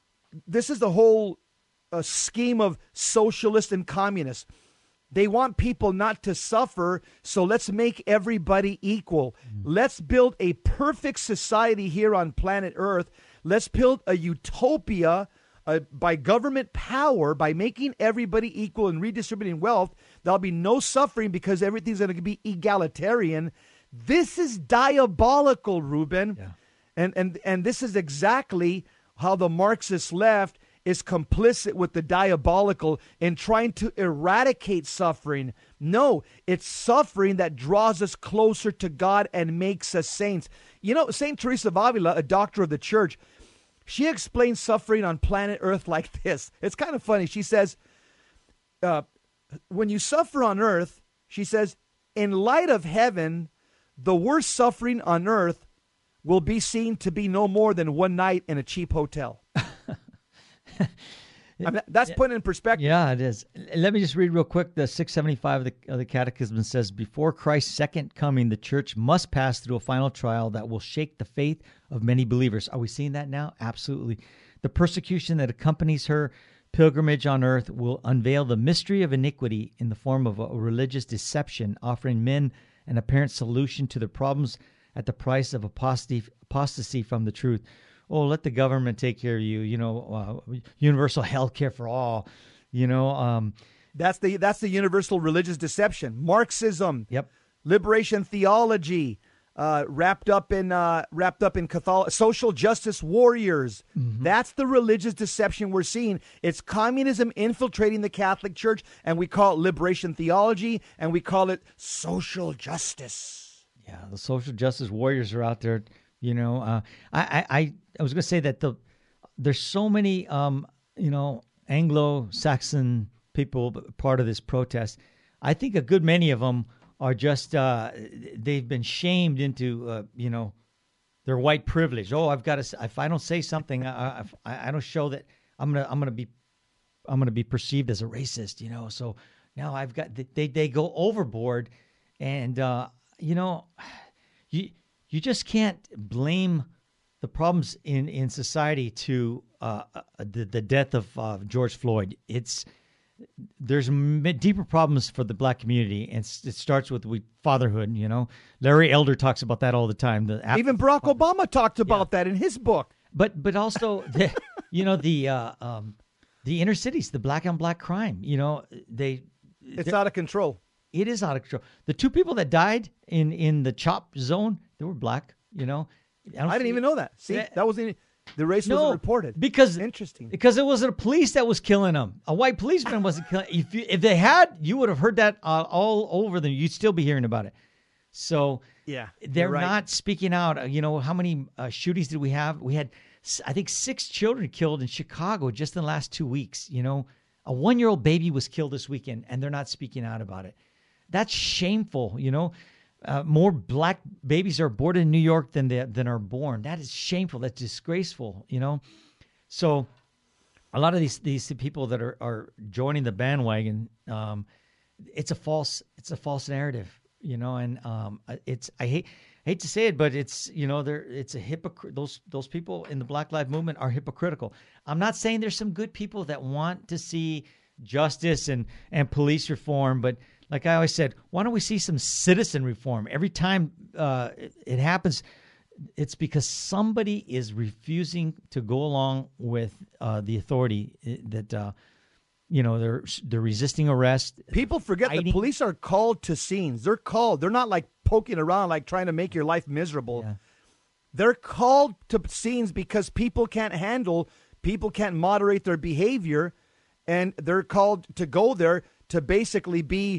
scheme of socialists and communists. They want people not to suffer, so let's make everybody equal. Let's build a perfect society here on planet Earth. Let's build a utopia by government power, by making everybody equal and redistributing wealth. There'll be no suffering because everything's going to be egalitarian. This is diabolical, Ruben. Yeah. And this is exactly how the Marxist left is complicit with the diabolical in trying to eradicate suffering. No, it's suffering that draws us closer to God and makes us saints. St. Teresa of Avila, a doctor of the church, she explains suffering on planet Earth like this. It's kind of funny. She says, when you suffer on earth, she says, in light of heaven, the worst suffering on earth will be seen to be no more than one night in a cheap hotel. That's put in perspective. Yeah, it is. Let me just read real quick. The 675 of the Catechism says, before Christ's second coming, the church must pass through a final trial that will shake the faith of many believers. Are we seeing that now? Absolutely. The persecution that accompanies her pilgrimage on earth will unveil the mystery of iniquity in the form of a religious deception, offering men an apparent solution to the problems at the price of apostasy from the truth. Oh, let the government take care of you. Universal health care for all. That's the universal religious deception. Marxism. Yep. Liberation theology. Wrapped up in Catholic social justice warriors. Mm-hmm. That's the religious deception we're seeing. It's communism infiltrating the Catholic Church, and we call it liberation theology, and we call it social justice. Yeah, the social justice warriors are out there. I was going to say that there's so many Anglo-Saxon people part of this protest. I think a good many of them are just they've been shamed into their white privilege. Oh, I've got to. If I don't say something, I don't show that I'm gonna be perceived as a racist. So now I've got they go overboard, and you just can't blame the problems in society to the death of George Floyd. There's deeper problems for the black community, and it starts with fatherhood. Larry Elder talks about that all the time. Even Barack Obama talked about that in his book. But also the inner cities, the black on black crime. It's out of control. It is out of control. The two people that died in the CHOP zone, they were black. I didn't even know that. See, that wasn't. The race wasn't reported. Interesting. Because it wasn't a police that was killing them. A white policeman wasn't killing. If they had, you would have heard that all over them. You'd still be hearing about it. So yeah, they're not speaking out. How many shootings did we have? We had, I think, 6 children killed in Chicago just in the last 2 weeks. A 1-year-old baby was killed this weekend, and they're not speaking out about it. That's shameful. More black babies are aborted in New York than are born. That is shameful. That's disgraceful. So a lot of these people that are joining the bandwagon, it's a false narrative. And I hate to say it, but it's it's a hypocrite. Those people in the Black Lives Movement are hypocritical. I'm not saying there's some good people that want to see justice and police reform, but like I always said, why don't we see some citizen reform? Every time it happens, it's because somebody is refusing to go along with the authority that they're resisting arrest. People forget that police are called to scenes. They're called. They're not like poking around, like trying to make your life miserable. Yeah. They're called to scenes because people can't moderate their behavior, and they're called to go there to basically be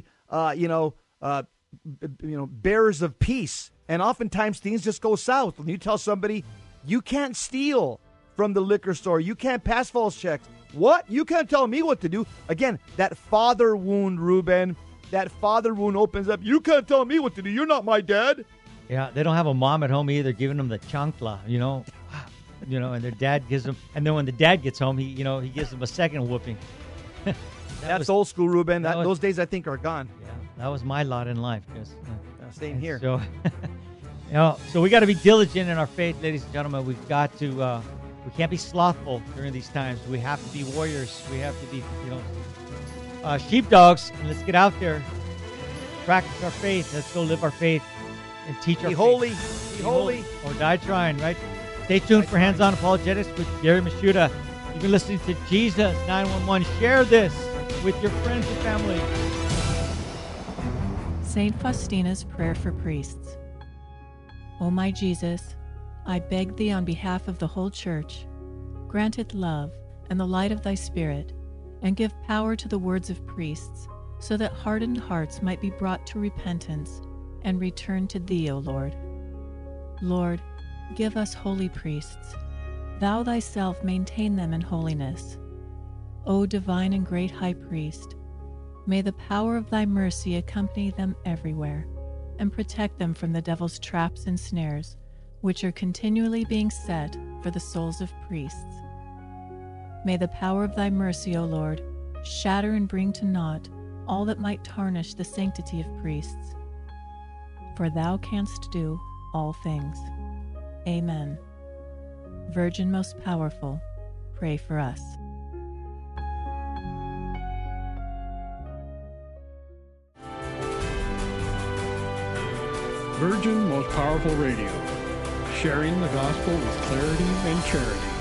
bearers of peace. And oftentimes things just go south. When you tell somebody you can't steal from the liquor store, you can't pass false checks. What? You can't tell me what to do. Again, that father wound, Ruben. That father wound opens up. You can't tell me what to do. You're not my dad. Yeah, they don't have a mom at home either giving them the chancla, and their dad gives them. And then when the dad gets home, he gives them a second whooping. That's old school, Ruben. Those days, I think, are gone. Yeah, that was my lot in life. Same here. So, so we got to be diligent in our faith, ladies and gentlemen. We've got to. We can't be slothful during these times. We have to be warriors. We have to be, sheepdogs. Let's get out there, practice our faith. Let's go live our faith and teach our faith. Be holy. Or die trying. Right. Stay tuned for Hands On Apologetics with Gary Mashuda. You've been listening to Jesus 911. Share this with your friends and family. St. Faustina's Prayer for Priests. O my Jesus, I beg thee on behalf of the whole Church, grant it love and the light of thy Spirit, and give power to the words of priests, so that hardened hearts might be brought to repentance and return to thee, O Lord. Lord, give us holy priests. Thou thyself maintain them in holiness. O divine and great High Priest, may the power of thy mercy accompany them everywhere, and protect them from the devil's traps and snares, which are continually being set for the souls of priests. May the power of thy mercy, O Lord, shatter and bring to naught all that might tarnish the sanctity of priests. For thou canst do all things. Amen. Virgin most powerful, pray for us. Virgin Most Powerful Radio, sharing the gospel with clarity and charity.